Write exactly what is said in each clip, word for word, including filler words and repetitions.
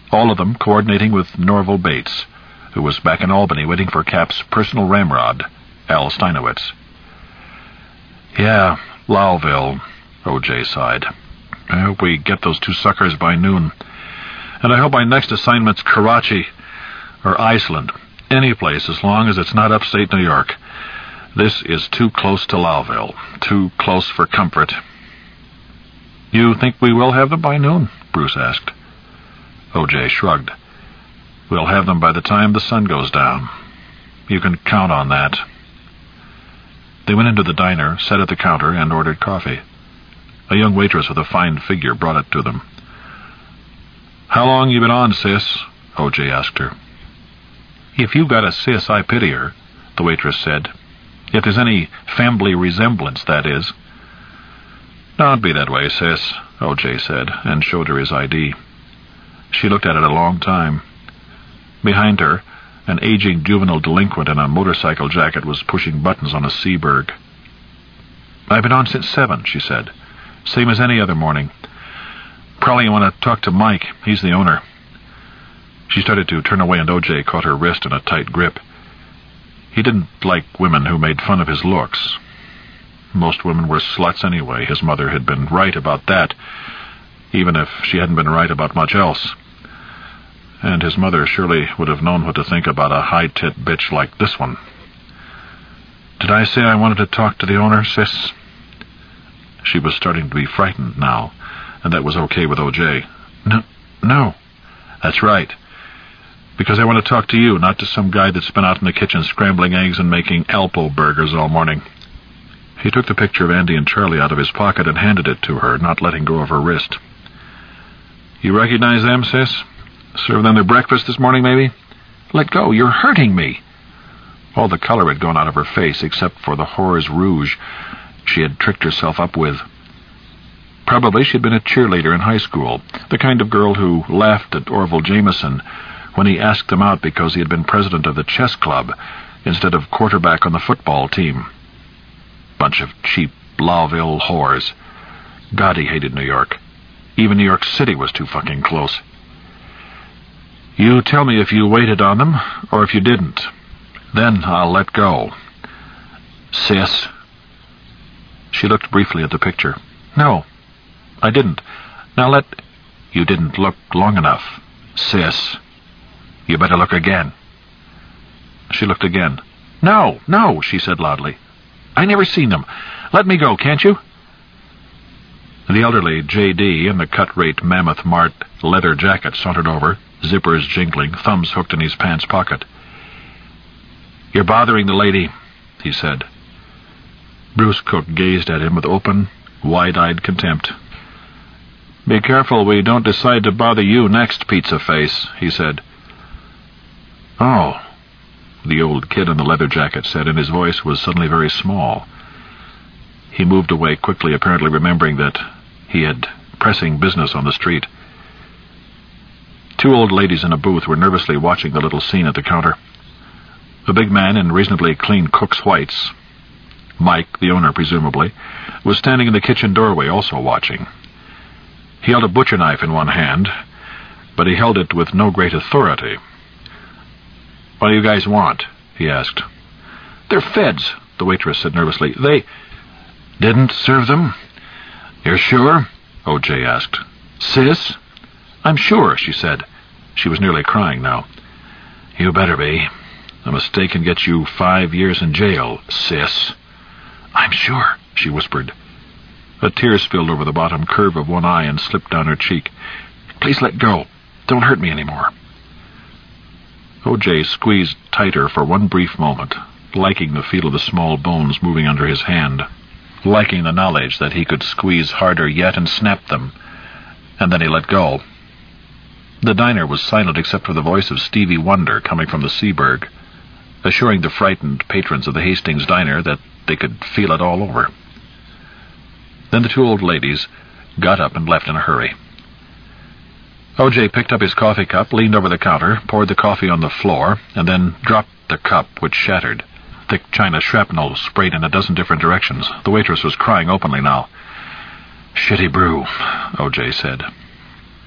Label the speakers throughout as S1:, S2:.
S1: all of them coordinating with Norval Bates, who was back in Albany waiting for Cap's personal ramrod, Al Steinowitz. "Yeah, Lowville," O J sighed. "I hope we get those two suckers by noon. And I hope my next assignment's Karachi or Iceland. Any place, as long as it's not upstate New York. This is too close to Lowville. Too close for comfort." "You think we will have them by noon?" Bruce asked. O J shrugged. "We'll have them by the time the sun goes down. You can count on that." They went into the diner, sat at the counter, and ordered coffee. A young waitress with a fine figure brought it to them. "How long you been on, sis?" O J asked her. "If you've got a sis, I pity her," the waitress said. "If there's any family resemblance, that is." "Don't be that way, sis," O J said, and showed her his I D. She looked at it a long time. Behind her, an aging juvenile delinquent in a motorcycle jacket was pushing buttons on a Seaberg. "I've been on since seven," she said. "Same as any other morning. Probably you want to talk to Mike. He's the owner." She started to turn away, and O J caught her wrist in a tight grip. He didn't like women who made fun of his looks. Most women were sluts anyway. His mother had been right about that, even if she hadn't been right about much else. And his mother surely would have known what to think about a high-tit bitch like this one. "Did I say I wanted to talk to the owner, sis?" She was starting to be frightened now, and that was okay with O J. "No, no." "That's right. Because I want to talk to you, not to some guy that's been out in the kitchen scrambling eggs and making Alpo burgers all morning." He took the picture of Andy and Charlie out of his pocket and handed it to her, not letting go of her wrist. "You recognize them, sis? Serve them their breakfast this morning, maybe?" "Let go, you're hurting me." All the color had gone out of her face, except for the horror's rouge she had tricked herself up with. Probably she'd been a cheerleader in high school, the kind of girl who laughed at Orville Jameson when he asked him out because he had been president of the chess club instead of quarterback on the football team. Bunch of cheap Lowville whores. God, he hated New York. Even New York City was too fucking close. "You tell me if you waited on them, or if you didn't. Then I'll let go. Sis." She looked briefly at the picture. "No, I didn't. Now let—" "You didn't look long enough. Sis. You better look again." She looked again. "No, no," she said loudly. "I never seen them. Let me go, can't you?" The elderly J D in the cut-rate Mammoth Mart leather jacket sauntered over, zippers jingling, thumbs hooked in his pants pocket. "You're bothering the lady," he said. Bruce Cook gazed at him with open, wide-eyed contempt. "Be careful we don't decide to bother you next, pizza face," he said. "Oh," the old kid in the leather jacket said, and his voice was suddenly very small. He moved away quickly, apparently remembering that he had pressing business on the street. Two old ladies in a booth were nervously watching the little scene at the counter. A big man in reasonably clean cook's whites, Mike, the owner presumably, was standing in the kitchen doorway also watching. He held a butcher knife in one hand, but he held it with no great authority. "What do you guys want?" he asked. "They're feds," the waitress said nervously. "They—" "Didn't serve them? You're sure?" O J asked. "Sis?" "I'm sure," she said. She was nearly crying now. "You better be. A mistake can get you five years in jail, sis." "I'm sure," she whispered. A tear spilled over the bottom curve of one eye and slipped down her cheek. "Please let go. Don't hurt me anymore." O J squeezed tighter for one brief moment, liking the feel of the small bones moving under his hand, liking the knowledge that he could squeeze harder yet and snap them, and then he let go. The diner was silent except for the voice of Stevie Wonder coming from the Seaberg, assuring the frightened patrons of the Hastings diner that they could feel it all over. Then the two old ladies got up and left in a hurry. O J picked up his coffee cup, leaned over the counter, poured the coffee on the floor, and then dropped the cup, which shattered. Thick china shrapnel sprayed in a dozen different directions. The waitress was crying openly now. "Shitty brew," O J said.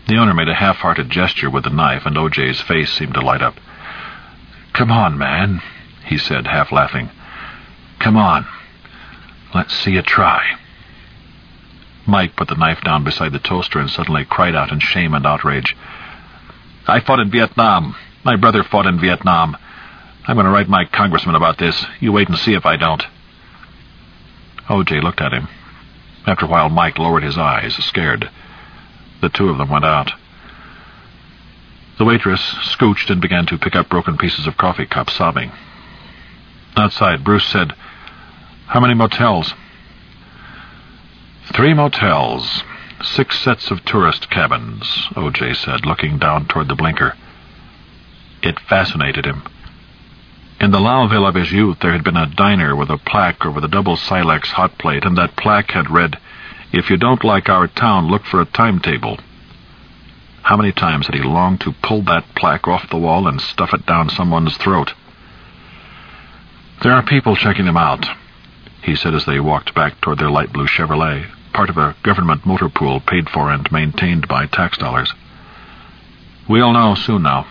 S1: The owner made a half-hearted gesture with the knife, and O J's face seemed to light up. "Come on, man," he said, half laughing. "Come on. Let's see you try." Mike put the knife down beside the toaster and suddenly cried out in shame and outrage. "I fought in Vietnam. My brother fought in Vietnam. I'm going to write my congressman about this. You wait and see if I don't." O J looked at him. After a while, Mike lowered his eyes, scared. The two of them went out. The waitress scooched and began to pick up broken pieces of coffee cups, sobbing. Outside, Bruce said, "How many motels?" "Three motels. Six sets of tourist cabins," O J said, looking down toward the blinker. It fascinated him. In the Lauville of his youth, there had been a diner with a plaque over the double Silex hot plate, and that plaque had read, "If you don't like our town, look for a timetable." How many times had he longed to pull that plaque off the wall and stuff it down someone's throat? "There are people checking them out," he said as they walked back toward their light blue Chevrolet, part of a government motor pool paid for and maintained by tax dollars. "We'll know soon now."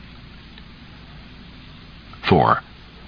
S1: Four.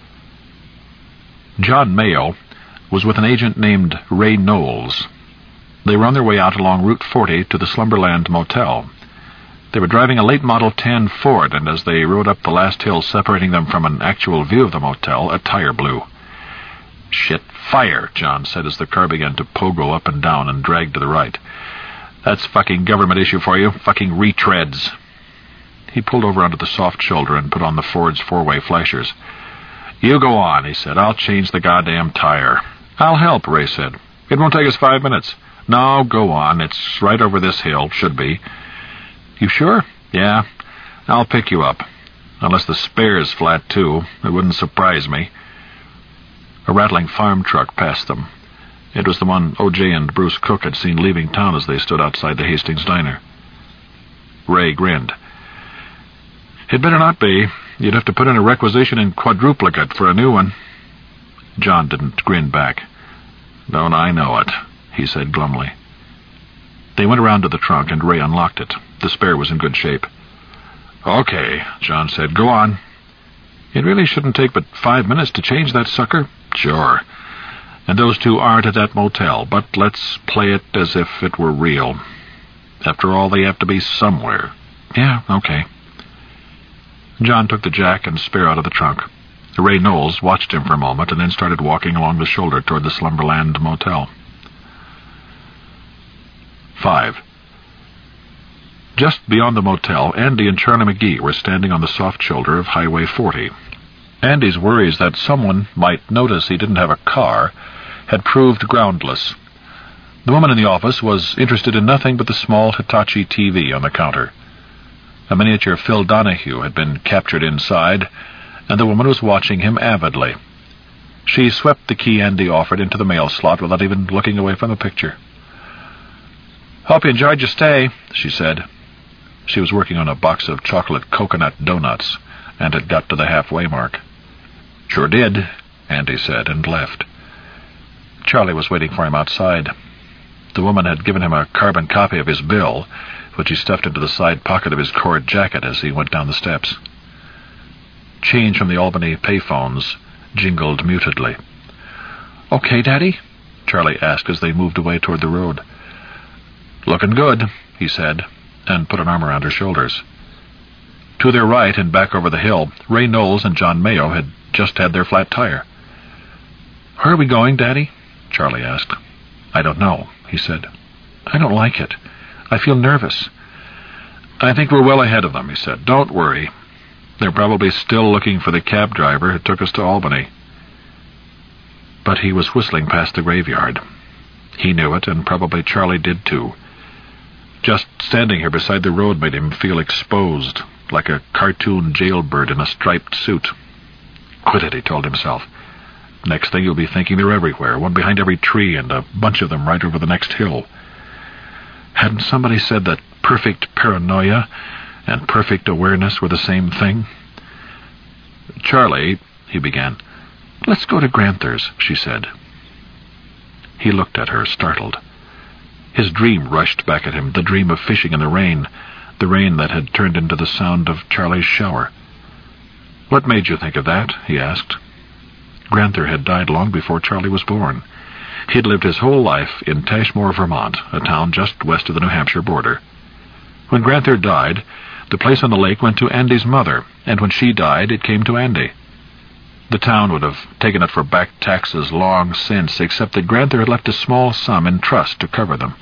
S1: John Mayo was with an agent named Ray Knowles. They were on their way out along Route forty to the Slumberland Motel. They were driving a late-model tan Ford, and as they rode up the last hill separating them from an actual view of the motel, a tire blew. "Shit, fire," John said as the car began to pogo up and down and drag to the right. "That's fucking government issue for you. Fucking retreads." He pulled over onto the soft shoulder and put on the Ford's four-way flashers. "You go on," he said. "I'll change the goddamn tire." "I'll help," Ray said. "It won't take us five minutes." "No, go on. It's right over this hill. Should be." "You sure?" "Yeah. I'll pick you up. Unless the spare's flat, too. It wouldn't surprise me." A rattling farm truck passed them. It was the one O J and Bruce Cook had seen leaving town as they stood outside the Hastings diner. Ray grinned. "It better not be. You'd have to put in a requisition in quadruplicate for a new one." John didn't grin back. "Don't I know it," he said glumly. They went around to the trunk, and Ray unlocked it. The spare was in good shape. "Okay," John said. "Go on." "It really shouldn't take but five minutes to change that sucker." "Sure. And those two aren't at that motel, but let's play it as if it were real. After all, they have to be somewhere." "Yeah, okay." John took the jack and spare out of the trunk. Ray Knowles watched him for a moment and then started walking along the shoulder toward the Slumberland Motel. Five. Just beyond the motel, Andy and Charlie McGee were standing on the soft shoulder of Highway forty. Andy's worries that someone might notice he didn't have a car had proved groundless. The woman in the office was interested in nothing but the small Hitachi T V on the counter. A miniature Phil Donahue had been captured inside, and the woman was watching him avidly. She swept the key Andy offered into the mail slot without even looking away from the picture. "Hope you enjoyed your stay," she said. She was working on a box of chocolate coconut donuts, and had got to the halfway mark. "Sure did," Andy said, and left. Charlie was waiting for him outside. The woman had given him a carbon copy of his bill, which he stuffed into the side pocket of his cord jacket as he went down the steps. Change from the Albany payphones jingled mutedly. "Okay, Daddy?" Charlie asked as they moved away toward the road. "Looking good," he said, and put an arm around her shoulders. To their right and back over the hill, Ray Knowles and John Mayo had just had their flat tire. "Where are we going, Daddy?" Charlie asked. "I don't know," he said. "I don't like it. I feel nervous." "I think we're well ahead of them," he said. "Don't worry. They're probably still looking for the cab driver who took us to Albany." But he was whistling past the graveyard. He knew it, and probably Charlie did too. Just standing here beside the road made him feel exposed, like a cartoon jailbird in a striped suit. Quit it, he told himself. Next thing you'll be thinking they're everywhere, one behind every tree, and a bunch of them right over the next hill. Hadn't somebody said that perfect paranoia and perfect awareness were the same thing? "Charlie," he began. "Let's go to Granther's," she said. He looked at her, startled. His dream rushed back at him, the dream of fishing in the rain, the rain that had turned into the sound of Charlie's shower. "What made you think of that?" he asked. Granther had died long before Charlie was born. He had lived his whole life in Tashmore, Vermont, a town just west of the New Hampshire border. When Granther died, the place on the lake went to Andy's mother, and when she died, it came to Andy. The town would have taken it for back taxes long since, except that Granther had left a small sum in trust to cover them.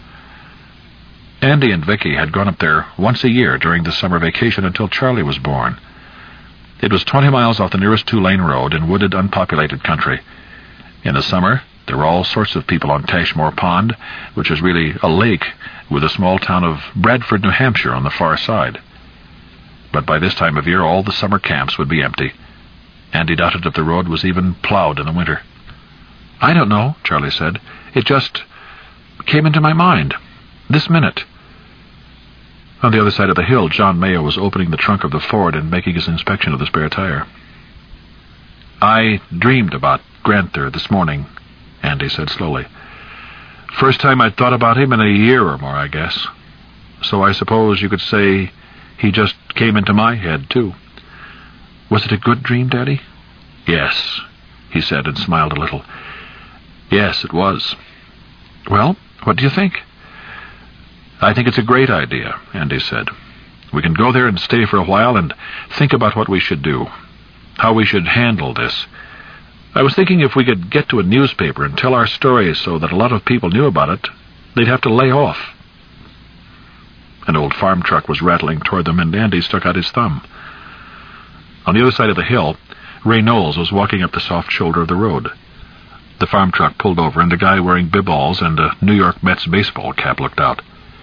S1: Andy and Vicky had gone up there once a year during the summer vacation until Charlie was born. It was twenty miles off the nearest two-lane road in wooded, unpopulated country. In the summer, there were all sorts of people on Tashmore Pond, which is really a lake with the small town of Bradford, New Hampshire on the far side. But by this time of year, all the summer camps would be empty. Andy doubted if the road was even plowed in the winter. "I don't know," Charlie said. "It just came into my mind. This minute." On the other side of the hill, John Mayo was opening the trunk of the Ford and making his inspection of the spare tire. "I dreamed about Granther this morning," Andy said slowly. "First time I'd thought about him in a year or more, I guess. So I suppose you could say he just came into my head, too." "Was it a good dream, Daddy?" "Yes," he said and smiled a little. "Yes, it was." "Well, what do you think?" "I think it's a great idea," Andy said. "We can go there and stay for a while and think about what we should do, how we should handle this. I was thinking if we could get to a newspaper and tell our story so that a lot of people knew about it, they'd have to lay off." An old farm truck was rattling toward them, and Andy stuck out his thumb. On the other side of the hill, Ray Knowles was walking up the soft shoulder of the road. The farm truck pulled over, and a guy wearing bib-alls and a New York Mets baseball cap looked out.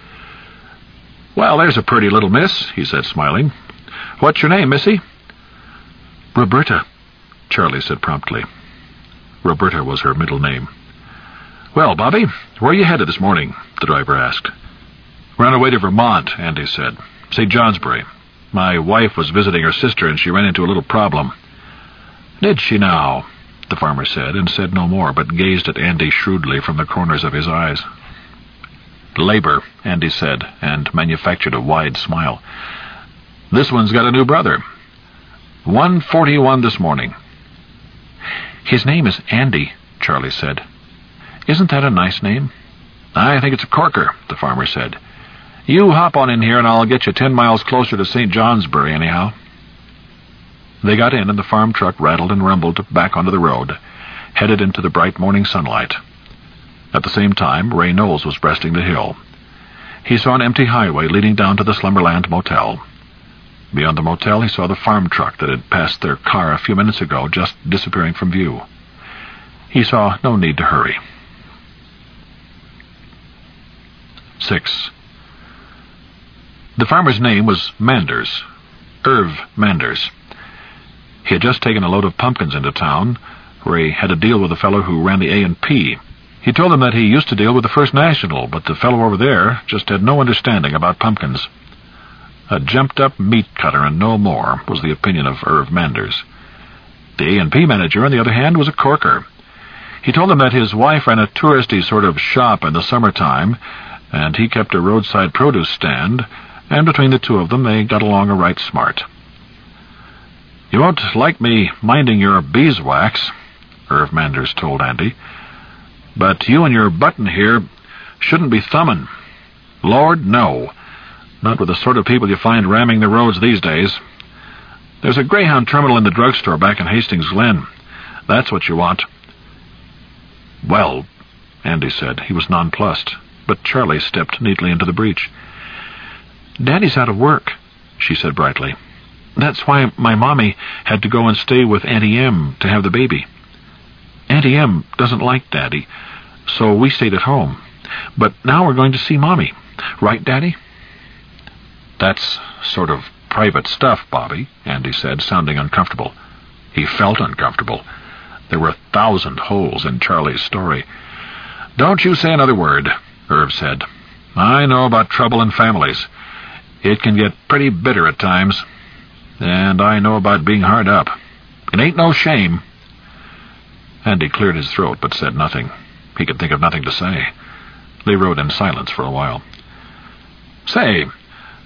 S1: "Well, there's a pretty little miss," he said, smiling. "What's your name, missy?" "Roberta," Charlie said promptly. Roberta was her middle name. "Well, Bobby, where are you headed this morning?" the driver asked. "We're on our way to Vermont," Andy said. "Saint Johnsbury. My wife was visiting her sister, and she ran into a little problem." "Did she now?" the farmer said, and said no more, but gazed at Andy shrewdly from the corners of his eyes. "Labor," Andy said, and manufactured a wide smile. "This one's got a new brother. one forty-one this morning." "His name is Andy," Charlie said. "Isn't that a nice name?" "I think it's a corker," the farmer said. "You hop on in here and I'll get you ten miles closer to Saint Johnsbury anyhow." They got in, and the farm truck rattled and rumbled back onto the road, headed into the bright morning sunlight. At the same time, Ray Knowles was breasting the hill. He saw an empty highway leading down to the Slumberland Motel. Beyond the motel, he saw the farm truck that had passed their car a few minutes ago just disappearing from view. He saw no need to hurry. Six. The farmer's name was Manders, Irv Manders. He had just taken a load of pumpkins into town, where he had a deal with a fellow who ran the A and P. He told him that he used to deal with the First National, but the fellow over there just had no understanding about pumpkins. A jumped-up meat cutter and no more, was the opinion of Irv Manders. The A and P manager, on the other hand, was a corker. He told him that his wife ran a touristy sort of shop in the summertime, and he kept a roadside produce stand, and between the two of them they got along a right smart. "You won't like me minding your beeswax," Irv Manders told Andy, "but you and your button here shouldn't be thumbing. Lord, no. Not with the sort of people you find ramming the roads these days. There's a Greyhound terminal in the drugstore back in Hastings Glen. That's what you want." "Well," Andy said. He was nonplussed, but Charlie stepped neatly into the breach. "Daddy's out of work," she said brightly. "That's why my mommy had to go and stay with Auntie M to have the baby. Auntie M doesn't like Daddy, so we stayed at home. But now we're going to see Mommy. Right, Daddy?" "That's sort of private stuff, Bobby," Andy said, sounding uncomfortable. He felt uncomfortable. There were a thousand holes in Charlie's story. "Don't you say another word," Irv said. "I know about trouble in families. It can get pretty bitter at times. And I know about being hard up. It ain't no shame." Andy cleared his throat, but said nothing. He could think of nothing to say. They rode in silence for a while. "Say,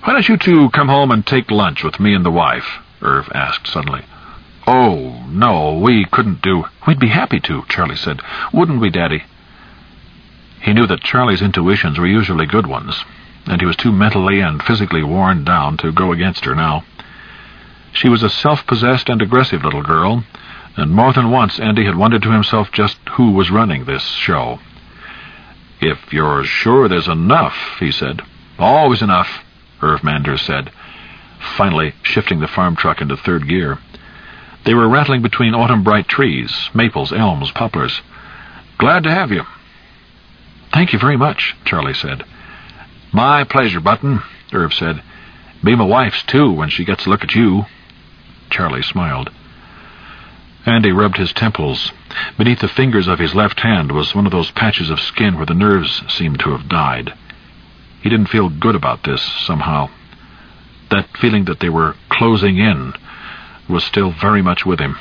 S1: Why don't you two come home and take lunch with me and the wife? Irv asked suddenly. Oh, no, we couldn't do... We'd be happy to, Charlie said. Wouldn't we, Daddy? He knew that Charlie's intuitions were usually good ones, and he was too mentally and physically worn down to go against her now. She was a self-possessed and aggressive little girl, and more than once Andy had wondered to himself just who was running this show. If you're sure there's enough, he said. Always enough, Irv Manders said, finally shifting the farm truck into third gear. They were rattling between autumn-bright trees, maples, elms, poplars. Glad to have you. Thank you very much, Charlie said. My pleasure, Button, Irv said. Be my wife's, too, when she gets a look at you. Charlie smiled. Andy rubbed his temples. Beneath the fingers of his left hand was one of those patches of skin where the nerves seemed to have died. He didn't feel good about this, somehow. That feeling that they were closing in was still very much with him.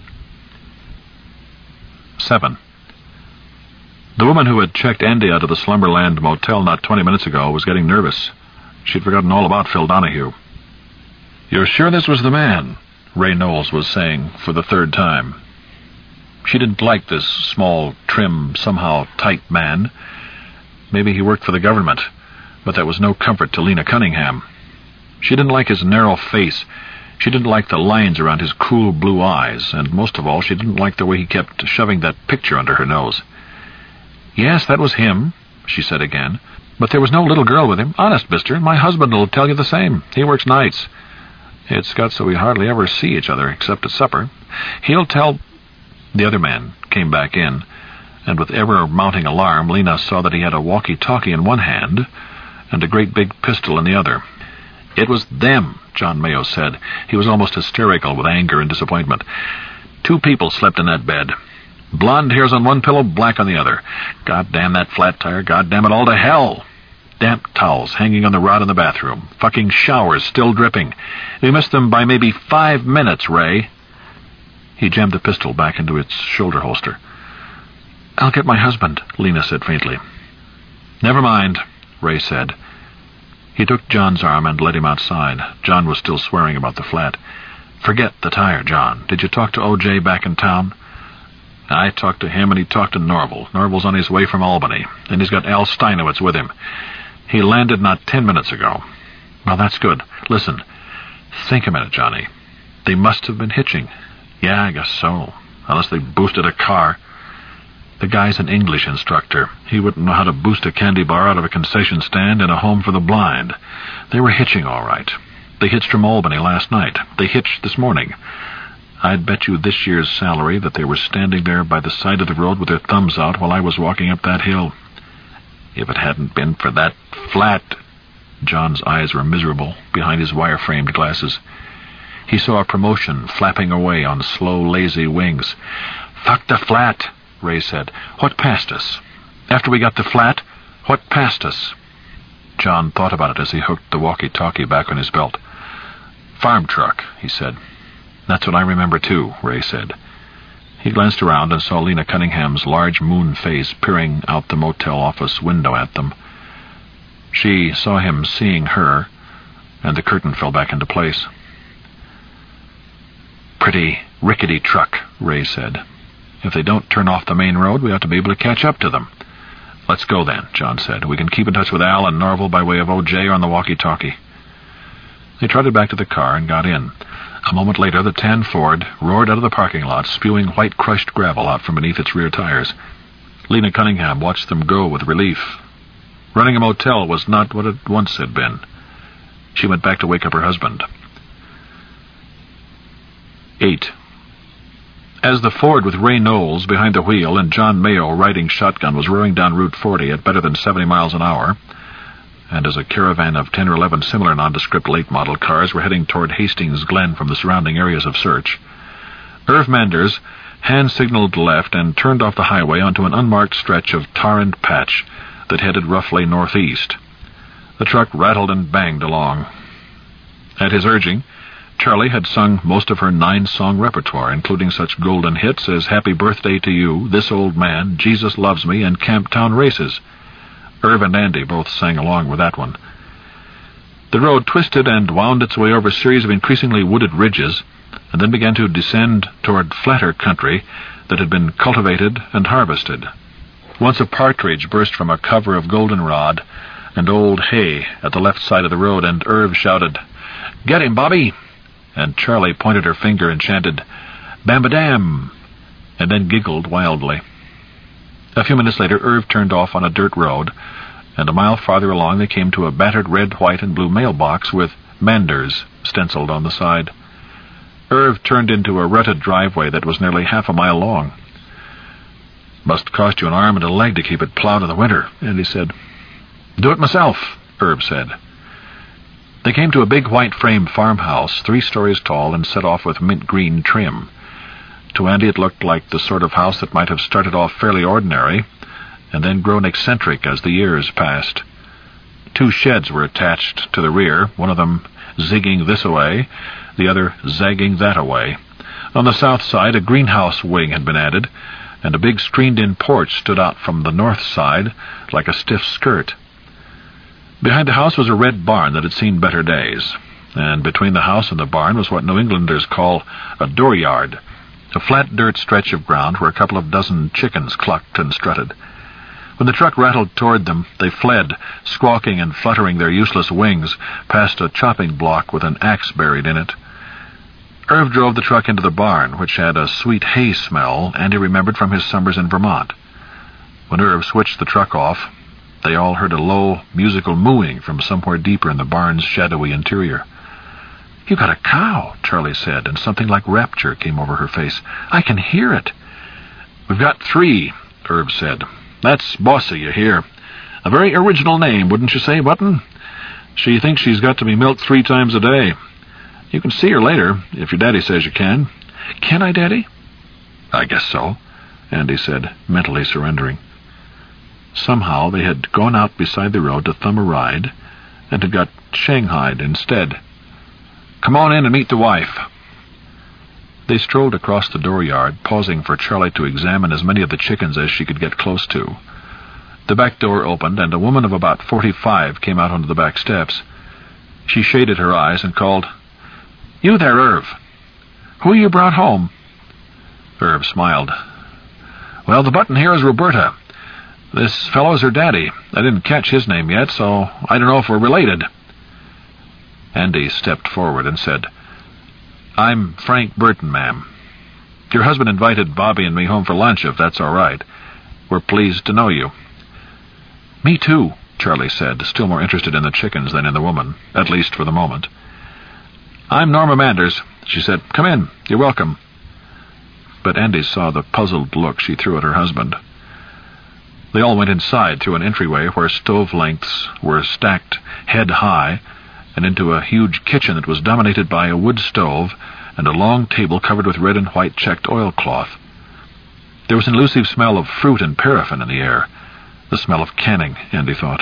S1: Seven. The woman who had checked Andy out of the Slumberland motel not twenty minutes ago was getting nervous. She'd forgotten all about Phil Donahue. You're sure this was the man? Ray Knowles was saying for the third time. She didn't like this small, trim, somehow tight man. Maybe he worked for the government, but that was no comfort to Lena Cunningham. She didn't like his narrow face. She didn't like the lines around his cool blue eyes, and most of all, she didn't like the way he kept shoving that picture under her nose. Yes, that was him, she said again, but there was no little girl with him. Honest, mister, my husband will tell you the same. He works nights. It's got so we hardly ever see each other except at supper. He'll tell... The other man came back in, and with ever-mounting alarm, Lena saw that he had a walkie-talkie in one hand and a great big pistol in the other. It was them, John Mayo said. He was almost hysterical with anger and disappointment. Two people slept in that bed. Blonde hairs on one pillow, black on the other. God damn that flat tire, God damn it all to hell. Damp towels hanging on the rod in the bathroom. Fucking showers still dripping. We missed them by maybe five minutes, Ray. He jammed the pistol back into its shoulder holster. I'll get my husband, Lena said faintly. Never mind, Ray said. He took John's arm and led him outside. John was still swearing about the flat. Forget the tire, John. Did you talk to O J back in town? I talked to him and he talked to Norval. Norval's on his way from Albany, and he's got Al Steinowitz with him. He landed not ten minutes ago. Well, that's good. Listen, think a minute, Johnny. They must have been hitching. Yeah, I guess so. Unless they boosted a car. The guy's an English instructor. He wouldn't know how to boost a candy bar out of a concession stand in a home for the blind. They were hitching all right. They hitched from Albany last night. They hitched this morning. I'd bet you this year's salary that they were standing there by the side of the road with their thumbs out while I was walking up that hill. If it hadn't been for that flat... John's eyes were miserable behind his wire-framed glasses. He saw a promotion flapping away on slow, lazy wings. Fuck the flat, Ray said. What passed us? After we got the flat, what passed us? John thought about it as he hooked the walkie-talkie back on his belt. Farm truck, he said. That's what I remember, too, Ray said. He glanced around and saw Lena Cunningham's large moon face peering out the motel office window at them. She saw him seeing her, and the curtain fell back into place. Pretty rickety truck, Ray said. If they don't turn off the main road, we ought to be able to catch up to them. Let's go then, John said. We can keep in touch with Al and Norval by way of O J on the walkie-talkie. They trotted back to the car and got in. A moment later, the tan Ford roared out of the parking lot, spewing white crushed gravel out from beneath its rear tires. Lena Cunningham watched them go with relief. Running a motel was not what it once had been. She went back to wake up her husband. Eight. As the Ford with Ray Knowles behind the wheel and John Mayo riding shotgun was roaring down Route forty at better than seventy miles an hour, and as a caravan of ten or eleven similar nondescript late-model cars were heading toward Hastings Glen from the surrounding areas of search, Irv Manders hand-signaled left and turned off the highway onto an unmarked stretch of tar and patch that headed roughly northeast. The truck rattled and banged along. At his urging, Charlie had sung most of her nine-song repertoire, including such golden hits as Happy Birthday to You, This Old Man, Jesus Loves Me, and Camptown Races. Irv and Andy both sang along with that one. The road twisted and wound its way over a series of increasingly wooded ridges, and then began to descend toward flatter country that had been cultivated and harvested. Once a partridge burst from a cover of goldenrod and old hay at the left side of the road, and Irv shouted, "Get him, Bobby!" And Charlie pointed her finger and chanted, "Bam-ba-dam!" and then giggled wildly. A few minutes later, Irv turned off on a dirt road, and a mile farther along they came to a battered red, white, and blue mailbox with Manders stenciled on the side. Irv turned into a rutted driveway that was nearly half a mile long. "Must cost you an arm and a leg to keep it plowed in the winter," Andy said. "Do it myself," Irv said. They came to a big white-frame farmhouse, three stories tall and set off with mint-green trim. To Andy it looked like the sort of house that might have started off fairly ordinary and then grown eccentric as the years passed. Two sheds were attached to the rear, one of them zigging this away, the other zagging that away. On the south side, a greenhouse wing had been added, and a big screened-in porch stood out from the north side like a stiff skirt. Behind the house was a red barn that had seen better days, and between the house and the barn was what New Englanders call a dooryard, a flat dirt stretch of ground where a couple of dozen chickens clucked and strutted. When the truck rattled toward them, they fled, squawking and fluttering their useless wings, past a chopping block with an axe buried in it. Irv drove the truck into the barn, which had a sweet hay smell Andy remembered from his summers in Vermont. When Irv switched the truck off, they all heard a low, musical mooing from somewhere deeper in the barn's shadowy interior. "You got a cow," Charlie said, and something like rapture came over her face. "I can hear it." "We've got three," Irv said. "That's Bossy, you hear. A very original name, wouldn't you say, Button? She thinks she's got to be milked three times a day. You can see her later, if your daddy says you can." "Can I, Daddy?" "I guess so," Andy said, mentally surrendering. Somehow they had gone out beside the road to thumb a ride, and had got shanghaied instead. "Come on in and meet the wife." They strolled across the dooryard, pausing for Charlie to examine as many of the chickens as she could get close to. The back door opened, and a woman of about forty-five came out onto the back steps. She shaded her eyes and called, "You there, Irv. Who you brought home?" Irv smiled. "Well, the Button here is Roberta. This fellow's her daddy. I didn't catch his name yet, so I don't know if we're related." Andy stepped forward and said, "I'm Frank Burton, ma'am. Your husband invited Bobby and me home for lunch, if that's all right. We're pleased to know you." "Me too," Charlie said, still more interested in the chickens than in the woman, at least for the moment. "I'm Norma Manders," she said. "Come in. You're welcome." But Andy saw the puzzled look she threw at her husband. They all went inside through an entryway where stove lengths were stacked head-high, and into a huge kitchen that was dominated by a wood stove and a long table covered with red and white checked oilcloth. There was an elusive smell of fruit and paraffin in the air, the smell of canning, Andy thought.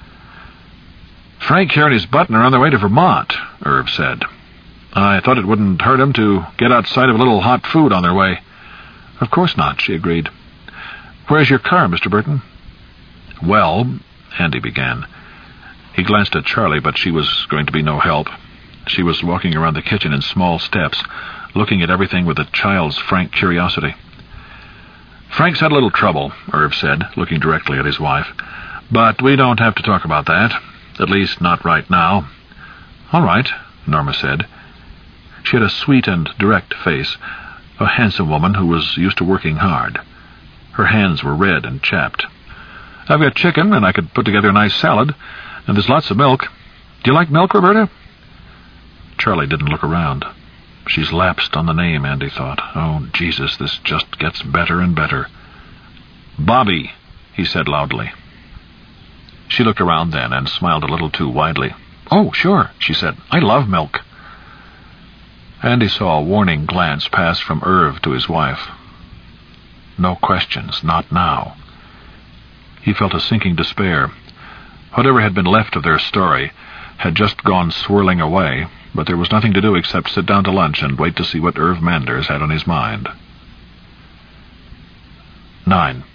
S1: "Frank here and his Button are on their way to Vermont," Irv said. "I thought it wouldn't hurt them to get outside of a little hot food on their way." "Of course not," she agreed. "Where's your car, Mister Burton?" "Well," Andy began. He glanced at Charlie, but she was going to be no help. She was walking around the kitchen in small steps, looking at everything with a child's frank curiosity. "Frank's had a little trouble," Irv said, looking directly at his wife. "But we don't have to talk about that. At least not right now." "All right," Norma said. She had a sweet and direct face, a handsome woman who was used to working hard. Her hands were red and chapped. "I've got chicken, and I could put together a nice salad, and there's lots of milk. Do you like milk, Roberta?" Charlie didn't look around. She's lapsed on the name, Andy thought. Oh, Jesus, this just gets better and better. "Bobby," he said loudly. She looked around then and smiled a little too widely. "Oh, sure," she said. "I love milk." Andy saw a warning glance pass from Irv to his wife. No questions, not now. He felt a sinking despair. Whatever had been left of their story had just gone swirling away, but there was nothing to do except sit down to lunch and wait to see what Irv Manders had on his mind. Nine.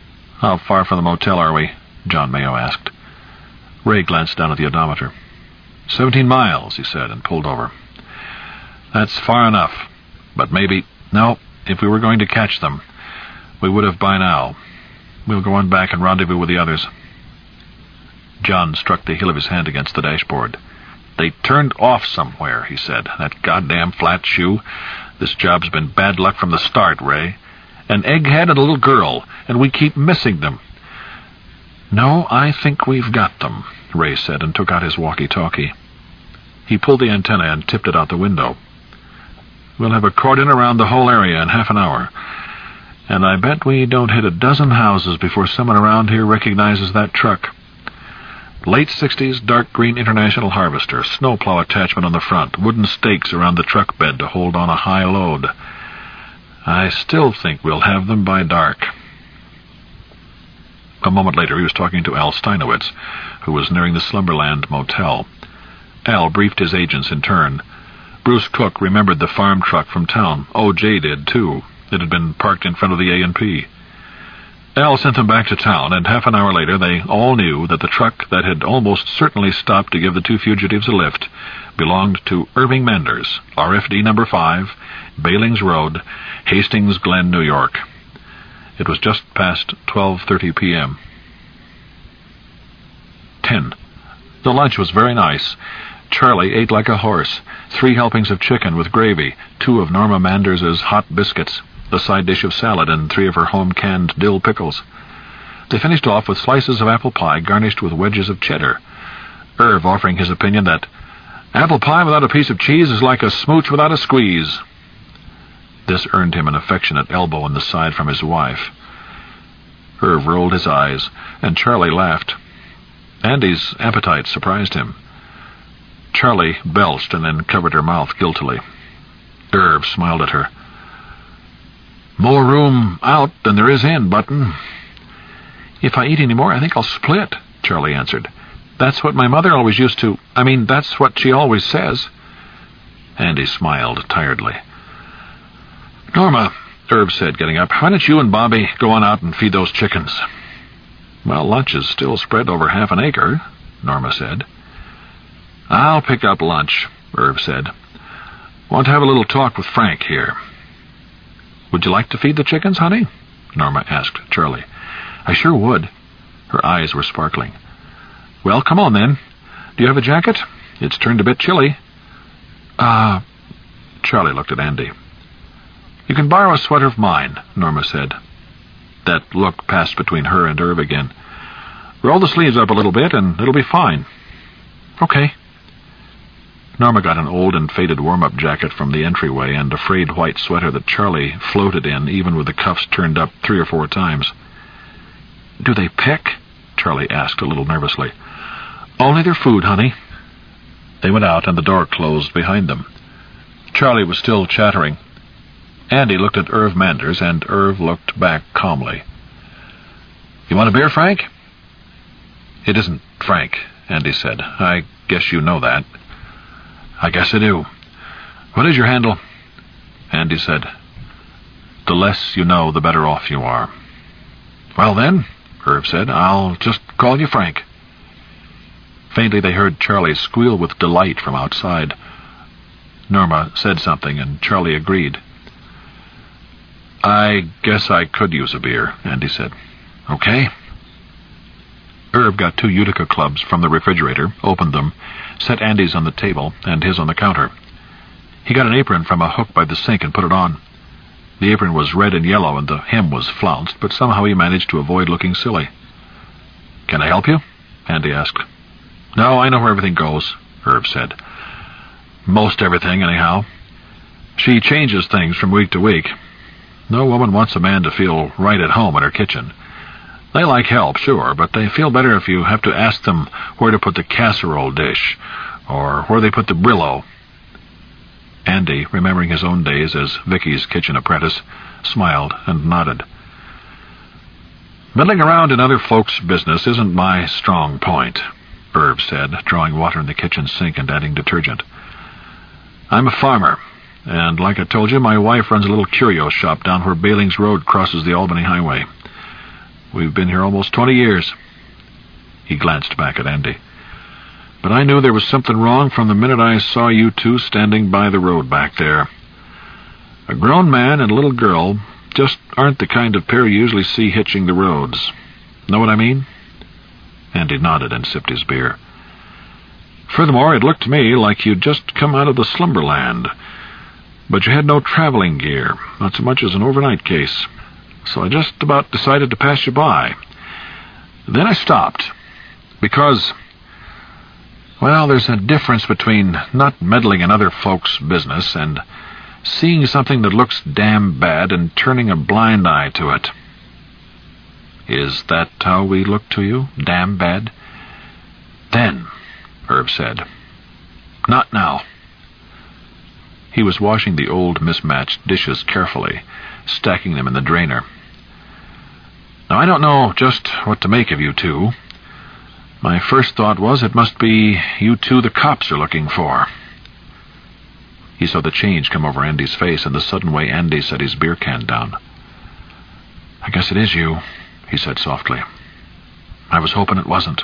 S1: "How far from the motel are we?" John Mayo asked. Ray glanced down at the odometer. Seventeen miles, he said, and pulled over. That's far enough, but maybe... No, if we were going to catch them, we would have by now. We'll go on back and rendezvous with the others. John struck the heel of his hand against the dashboard. They turned off somewhere, he said. That goddamn flat shoe. This job's been bad luck from the start, Ray. An egghead and a little girl, and we keep missing them. No, I think we've got them, Ray said, and took out his walkie-talkie. He pulled the antenna and tipped it out the window. We'll have a cordon around the whole area in half an hour. And I bet we don't hit a dozen houses before someone around here recognizes that truck. Late sixties, dark green International Harvester, snowplow attachment on the front, wooden stakes around the truck bed to hold on a high load. I still think we'll have them by dark. A moment later, he was talking to Al Steinowitz, who was nearing the Slumberland Motel. Al briefed his agents in turn. Bruce Cook remembered the farm truck from town. O J did, too. It had been parked in front of the A and P. Al sent them back to town, and half an hour later they all knew that the truck that had almost certainly stopped to give the two fugitives a lift belonged to Irving Manders, R F D number five, Bailings Road, Hastings Glen, New York. It was just past twelve thirty p.m. ten. The lunch was very nice. Charlie ate like a horse, three helpings of chicken with gravy, two of Norma Manders's hot biscuits, a side dish of salad, and three of her home-canned dill pickles. They finished off with slices of apple pie garnished with wedges of cheddar, Irv offering his opinion that apple pie without a piece of cheese is like a smooch without a squeeze. This earned him an affectionate elbow in the side from his wife. Irv rolled his eyes, and Charlie laughed. Andy's appetite surprised him. Charlie belched and then covered her mouth guiltily. Irv smiled at her. More room out than there is in, Button. If I eat any more, I think I'll split, Charlie answered. That's what my mother always used to... I mean, that's what she always says. Andy smiled tiredly. Norma, Irv said, getting up, why don't you and Bobby go on out and feed those chickens? Well, lunch is still spread over half an acre, Norma said. I'll pick up lunch, Irv said. Want to have a little talk with Frank here. Would you like to feed the chickens, honey? Norma asked Charlie. I sure would. Her eyes were sparkling. Well, come on then. Do you have a jacket? It's turned a bit chilly. Ah, uh, Charlie looked at Andy. You can borrow a sweater of mine, Norma said. That look passed between her and Irv again. Roll the sleeves up a little bit and it'll be fine. Okay. Norma got an old and faded warm-up jacket from the entryway and a frayed white sweater that Charlie floated in, even with the cuffs turned up three or four times. Do they pick? Charlie asked a little nervously. Only their food, honey. They went out and the door closed behind them. Charlie was still chattering. Andy looked at Irv Manders, and Irv looked back calmly. You want a beer, Frank? It isn't Frank, Andy said. I guess you know that. I guess I do. What is your handle? Andy said. The less you know, the better off you are. Well then, Irv said, I'll just call you Frank. Faintly they heard Charlie squeal with delight from outside. Norma said something, and Charlie agreed. I guess I could use a beer, Andy said. Okay. Irv got two Utica clubs from the refrigerator, opened them, set Andy's on the table and his on the counter. He got an apron from a hook by the sink and put it on. The apron was red and yellow and the hem was flounced, but somehow he managed to avoid looking silly. Can I help you? Andy asked. No, I know where everything goes, Irv said. Most everything, anyhow. She changes things from week to week. No woman wants a man to feel right at home in her kitchen. They like help, sure, but they feel better if you have to ask them where to put the casserole dish, or where they put the Brillo. Andy, remembering his own days as Vicky's kitchen apprentice, smiled and nodded. Meddling around in other folks' business isn't my strong point, Irv said, drawing water in the kitchen sink and adding detergent. I'm a farmer, and like I told you, my wife runs a little curio shop down where Bailings Road crosses the Albany Highway. We've been here almost twenty years. He glanced back at Andy. But I knew there was something wrong from the minute I saw you two standing by the road back there. A grown man and a little girl just aren't the kind of pair you usually see hitching the roads. Know what I mean?" Andy nodded and sipped his beer. "Furthermore, it looked to me like you'd just come out of the slumberland. But you had no traveling gear, not so much as an overnight case. So I just about decided to pass you by. Then I stopped. Because, well, there's a difference between not meddling in other folks' business and seeing something that looks damn bad and turning a blind eye to it." "Is that how we look to you? Damn bad?" "Then," Herb said. "Not now." He was washing the old mismatched dishes carefully, stacking them in the drainer. "Now, I don't know just what to make of you two. My first thought was it must be you two the cops are looking for." He saw the change come over Andy's face and the sudden way Andy set his beer can down. "I guess it is you," he said softly. "I was hoping it wasn't."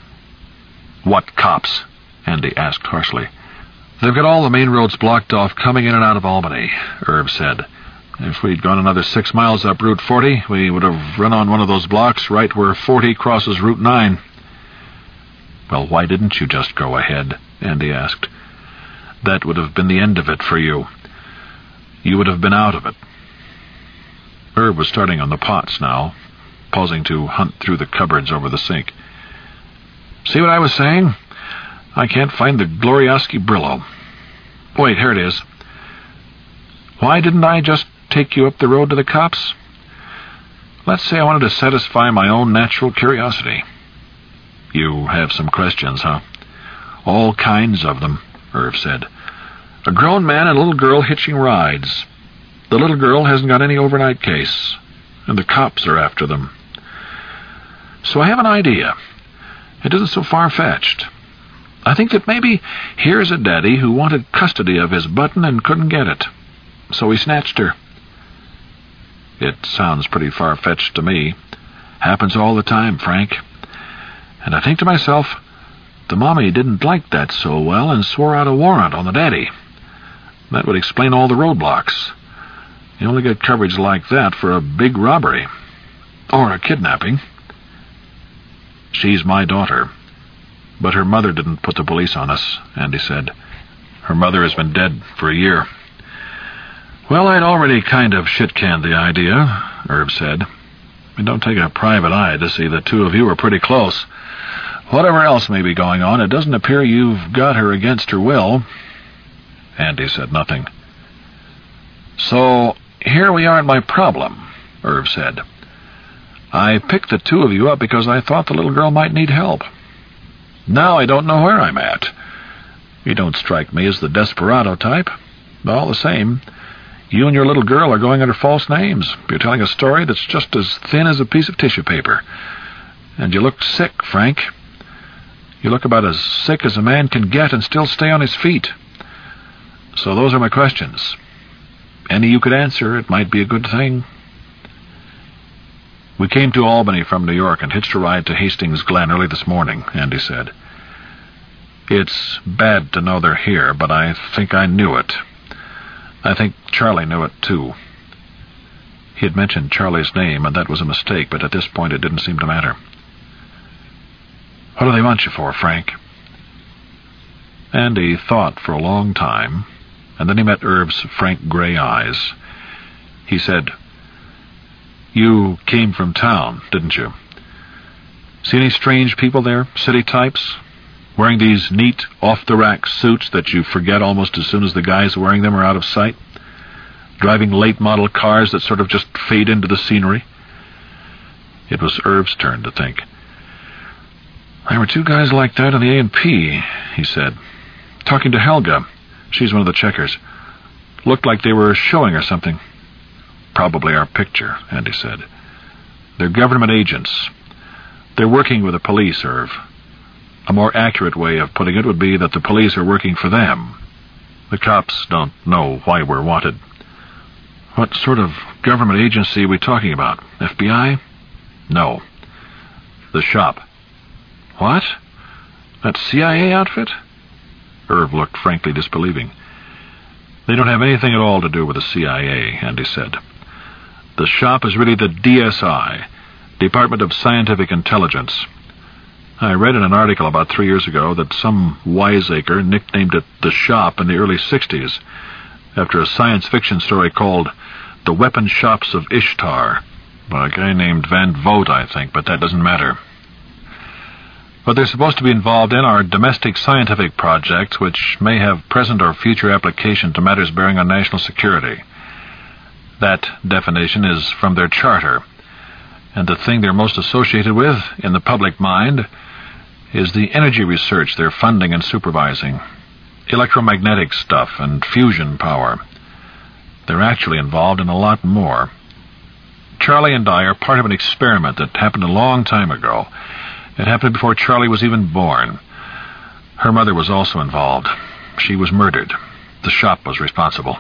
S1: "What cops?" Andy asked harshly. "They've got all the main roads blocked off coming in and out of Albany," Herb said. "If we'd gone another six miles up Route forty, we would have run on one of those blocks right where forty crosses Route nine. "Well, why didn't you just go ahead?" Andy asked. "That would have been the end of it for you. You would have been out of it." Herb was starting on the pots now, pausing to hunt through the cupboards over the sink. "See what I was saying? I can't find the Glorioski Brillo. Wait, here it is. Why didn't I just take you up the road to the cops? Let's say I wanted to satisfy my own natural curiosity." "You have some questions, huh?" "All kinds of them," Herb said. "A grown man and a little girl hitching rides. The little girl hasn't got any overnight case, and the cops are after them. So I have an idea. It isn't so far-fetched. I think that maybe here's a daddy who wanted custody of his button and couldn't get it, so he snatched her." "It sounds pretty far-fetched to me. Happens all the time, Frank. And I think to myself, the mommy didn't like that so well and swore out a warrant on the daddy. That would explain all the roadblocks. You only get coverage like that for a big robbery. Or a kidnapping." "She's my daughter. But her mother didn't put the police on us," Andy said. "Her mother has been dead for a year." "Well, I'd already kind of shit-canned the idea," Herb said. "It don't take a private eye to see the two of you are pretty close. Whatever else may be going on, it doesn't appear you've got her against her will." Andy said nothing. "So, here we are at my problem," Herb said. "I picked the two of you up because I thought the little girl might need help. Now I don't know where I'm at. You don't strike me as the desperado type. But all the same, you and your little girl are going under false names. You're telling a story that's just as thin as a piece of tissue paper. And you look sick, Frank. You look about as sick as a man can get and still stay on his feet. So those are my questions. Any you could answer, it might be a good thing." "We came to Albany from New York and hitched a ride to Hastings Glen early this morning," Andy said. "It's bad to know they're here, but I think I knew it. I think Charlie knew it, too." He had mentioned Charlie's name, and that was a mistake, but at this point it didn't seem to matter. "What do they want you for, Frank?" Andy thought for a long time, and then he met Herb's frank gray eyes. He said, "You came from town, didn't you? See any strange people there, city types, wearing these neat, off-the-rack suits that you forget almost as soon as the guys wearing them are out of sight? Driving late-model cars that sort of just fade into the scenery?" It was Herb's turn to think. "There were two guys like that in the A and P, he said. "Talking to Helga. She's one of the checkers. Looked like they were showing her something." "Probably our picture," Andy said. "They're government agents. They're working with the police, Irv. A more accurate way of putting it would be that the police are working for them. The cops don't know why we're wanted." "What sort of government agency are we talking about? F B I?" "No. The shop." "What? That C I A outfit? Irv looked frankly disbelieving. They don't have anything at all to do with the C I A, Andy said. The shop is really the D S I, Department of Scientific Intelligence. I read in an article about three years ago that some wiseacre nicknamed it the shop in the early sixties, after a science fiction story called The Weapon Shops of Ishtar, by a guy named Van Vogt, I think, but that doesn't matter. What they're supposed to be involved in are domestic scientific projects which may have present or future application to matters bearing on national security. That definition is from their charter, and the thing they're most associated with in the public mind is the energy research they're funding and supervising, electromagnetic stuff and fusion power. They're actually involved in a lot more. Charlie and I are part of an experiment that happened a long time ago. It happened before Charlie was even born. Her mother was also involved. She was murdered. The shop was responsible.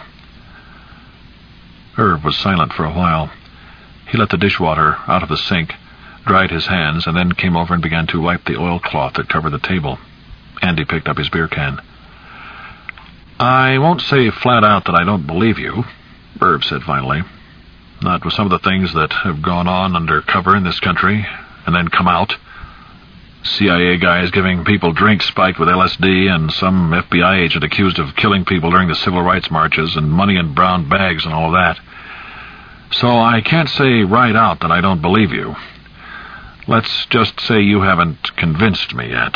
S1: Irv was silent for a while. He let the dishwater out of the sink, dried his hands, and then came over and began to wipe the oilcloth that covered the table. Andy picked up his beer can. I won't say flat out that I don't believe you, Irv said finally. Not with some of the things that have gone on under cover in this country, and then come out. C I A guys giving people drinks spiked with L S D, and some F B I agent accused of killing people during the civil rights marches, and money in brown bags and all of that. So I can't say right out that I don't believe you. Let's just say you haven't convinced me yet.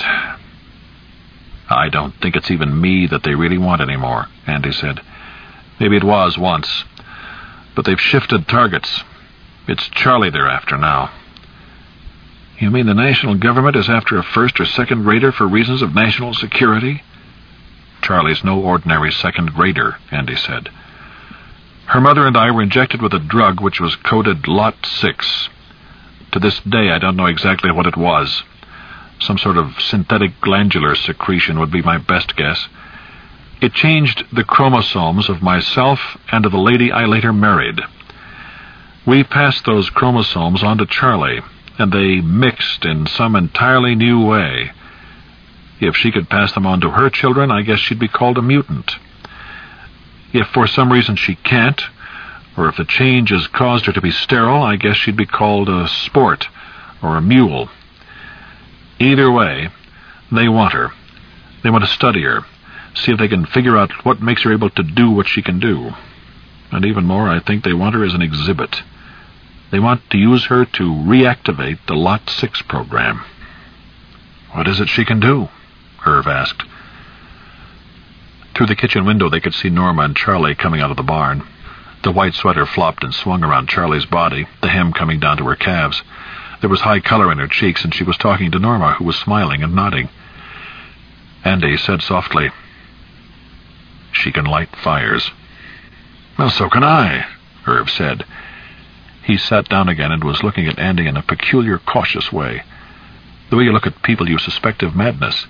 S1: I don't think it's even me that they really want anymore, Andy said. Maybe it was once, but they've shifted targets. It's Charlie they're after now. You mean the national government is after a first or second grader for reasons of national security? Charlie's no ordinary second grader, Andy said. Her mother and I were injected with a drug which was coded Lot six. To this day, I don't know exactly what it was. Some sort of synthetic glandular secretion would be my best guess. It changed the chromosomes of myself and of the lady I later married. We passed those chromosomes on to Charlie, and they mixed in some entirely new way. If she could pass them on to her children, I guess she'd be called a mutant. If for some reason she can't, or if the change has caused her to be sterile, I guess she'd be called a sport or a mule. Either way, they want her. They want to study her, see if they can figure out what makes her able to do what she can do. And even more, I think they want her as an exhibit. They want to use her to reactivate the Lot six program. What is it she can do? Irv asked. Through the kitchen window they could see Norma and Charlie coming out of the barn. The white sweater flopped and swung around Charlie's body, the hem coming down to her calves. There was high color in her cheeks, and she was talking to Norma, who was smiling and nodding. Andy said softly, She can light fires. Well, so can I, Irv said. He sat down again and was looking at Andy in a peculiar, cautious way, the way you look at people you suspect of madness.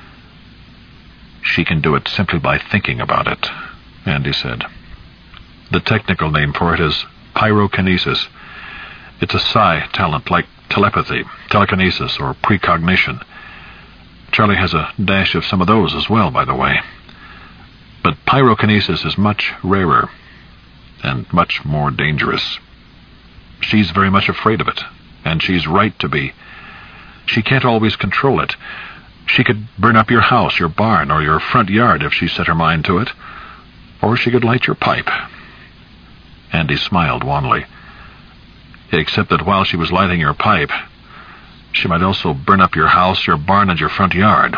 S1: She can do it simply by thinking about it, Andy said. The technical name for it is pyrokinesis. It's a psi talent like telepathy, telekinesis, or precognition. Charlie has a dash of some of those as well, by the way. But pyrokinesis is much rarer and much more dangerous. She's very much afraid of it, and she's right to be. She can't always control it. She could burn up your house, your barn, or your front yard if she set her mind to it. Or she could light your pipe. Andy smiled wanly. Except that while she was lighting your pipe, she might also burn up your house, your barn, and your front yard.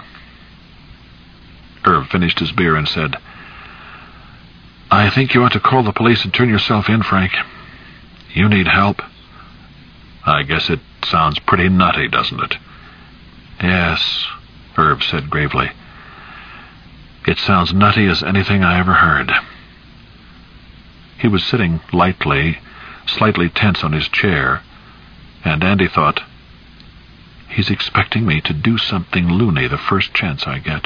S1: Irv finished his beer and said, I think you ought to call the police and turn yourself in, Frank. You need help. I guess it sounds pretty nutty, doesn't it? Yes, Irv said gravely. It sounds nutty as anything I ever heard. He was sitting lightly, slightly tense on his chair, and Andy thought, he's expecting me to do something loony the first chance I get.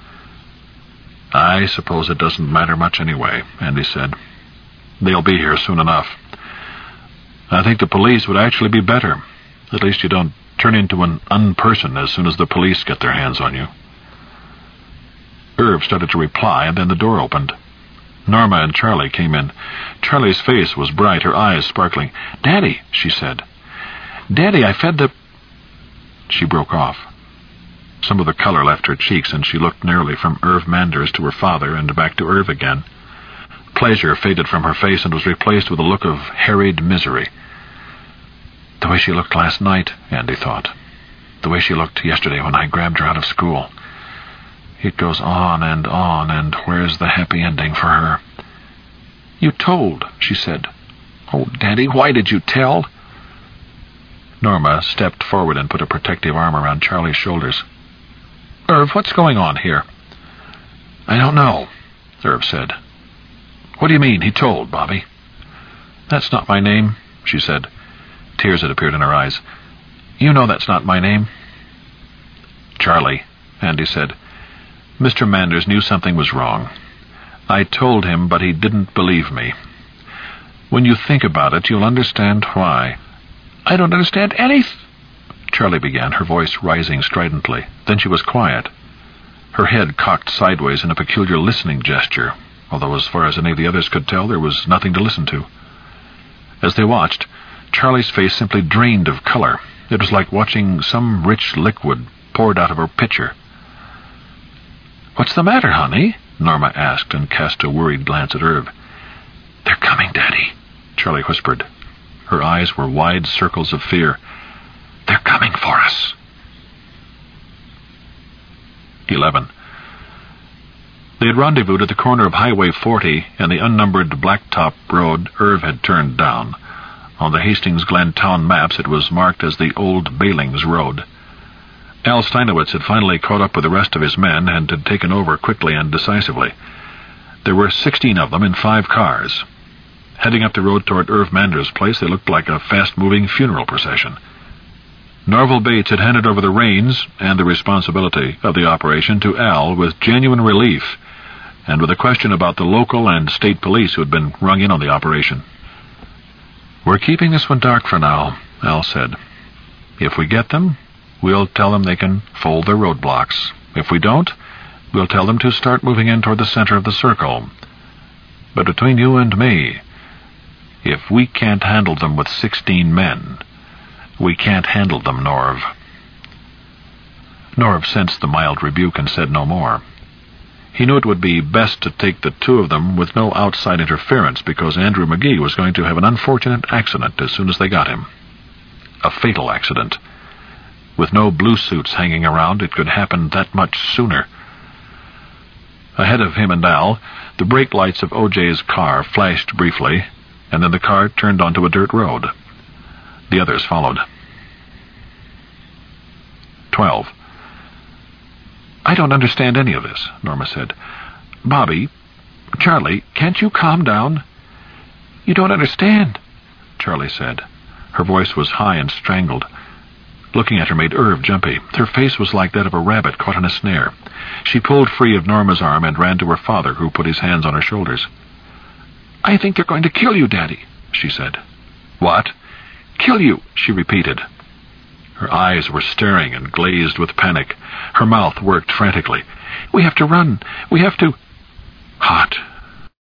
S1: I suppose it doesn't matter much anyway, Andy said. They'll be here soon enough. I think the police would actually be better. At least you don't turn into an unperson as soon as the police get their hands on you. Irv started to reply, and then the door opened. Norma and Charlie came in. Charlie's face was bright, her eyes sparkling. "Daddy," she said. "Daddy, I fed the—" She broke off. Some of the color left her cheeks, and she looked narrowly from Irv Manders to her father and back to Irv again. Pleasure faded from her face and was replaced with a look of harried misery. The way she looked last night, Andy thought. The way she looked yesterday when I grabbed her out of school. It goes on and on, and where's the happy ending for her? "You told," she said. "Oh, Daddy, why did you tell?" Norma stepped forward and put a protective arm around Charlie's shoulders. "Irv, what's going on here?" "I don't know," Irv said. "What do you mean, he told, Bobby?" "That's not my name," she said. Tears had appeared in her eyes. "You know that's not my name." "Charlie," Andy said, "Mister Manders knew something was wrong. I told him, but he didn't believe me. When you think about it, you'll understand why." "I don't understand anything," Charlie began, her voice rising stridently. Then she was quiet, her head cocked sideways in a peculiar listening gesture, although as far as any of the others could tell, there was nothing to listen to. As they watched, Charlie's face simply drained of color. It was like watching some rich liquid poured out of a pitcher. "What's the matter, honey?" Norma asked, and cast a worried glance at Irv. "They're coming, Daddy," Charlie whispered. Her eyes were wide circles of fear. "They're coming for us." Eleven. They had rendezvoused at the corner of Highway forty and the unnumbered blacktop road Irv had turned down. On the Hastings Glen town maps it was marked as the Old Bailings Road. Al Steinowitz had finally caught up with the rest of his men and had taken over quickly and decisively. There were sixteen of them in five cars. Heading up the road toward Irv Manders' place, they looked like a fast-moving funeral procession. Norval Bates had handed over the reins and the responsibility of the operation to Al with genuine relief, and with a question about the local and state police who had been rung in on the operation. "We're keeping this one dark for now," Al said. "If we get them, we'll tell them they can fold their roadblocks. If we don't, we'll tell them to start moving in toward the center of the circle. But between you and me, if we can't handle them with sixteen men, we can't handle them, Norv." Norv sensed the mild rebuke and said no more. He knew it would be best to take the two of them with no outside interference, because Andrew McGee was going to have an unfortunate accident as soon as they got him. A fatal accident. With no blue suits hanging around, it could happen that much sooner. Ahead of him and Al, the brake lights of O J's car flashed briefly, and then the car turned onto a dirt road. The others followed. Twelve. "I don't understand any of this," Norma said. "Bobby, Charlie, can't you calm down?" "You don't understand," Charlie said. Her voice was high and strangled. Looking at her made Irv jumpy. Her face was like that of a rabbit caught in a snare. She pulled free of Norma's arm and ran to her father, who put his hands on her shoulders. "I think they're going to kill you, Daddy," she said. "What?" "Kill you," she repeated. Her eyes were staring and glazed with panic. Her mouth worked frantically. "We have to run. We have to—" "Hot,"